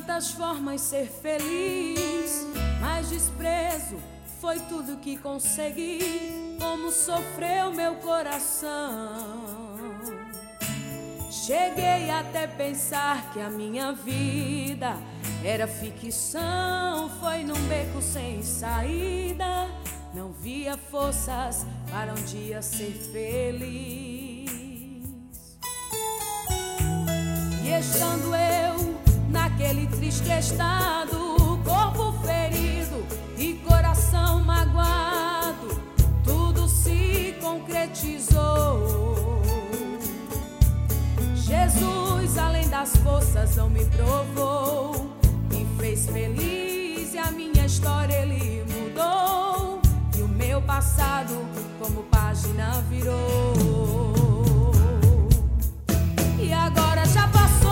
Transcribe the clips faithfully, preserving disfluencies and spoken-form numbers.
tantas formas ser feliz, mas desprezo foi tudo que consegui. Como sofreu meu coração. Cheguei até pensar que a minha vida era ficção. Foi num beco sem saída, não via forças para um dia ser feliz. E estando eu naquele triste estado, corpo ferido e coração magoado, tudo se concretizou. Jesus, além das forças, não me provou, me fez feliz e a minha história ele mudou. E o meu passado como página virou. E agora já passou,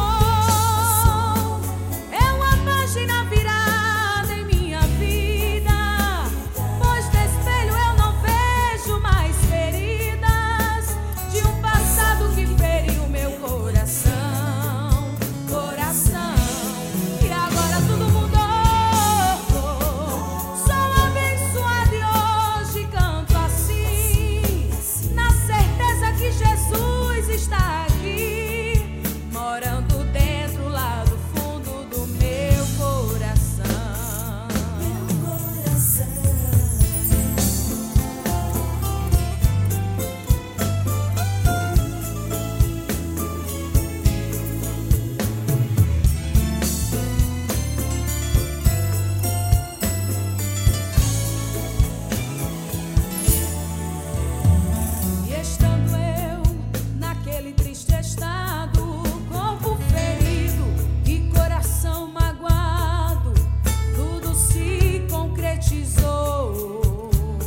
é uma página virada em minha vida, pois no espelho eu não vejo mais feridas de um passado que feriu meu coração, coração. E agora tudo mudou, sou abençoada e hoje canto assim, na certeza que Jesus está aqui, morando dentro lá do fundo do meu coração. Meu coração. E estando eu naquele triste estado, corpo ferido e coração magoado, tudo se concretizou.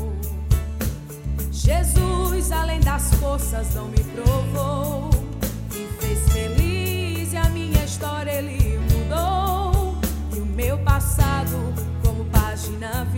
Jesus, além das forças, não me provou, me fez feliz e a minha história ele mudou. E o meu passado como página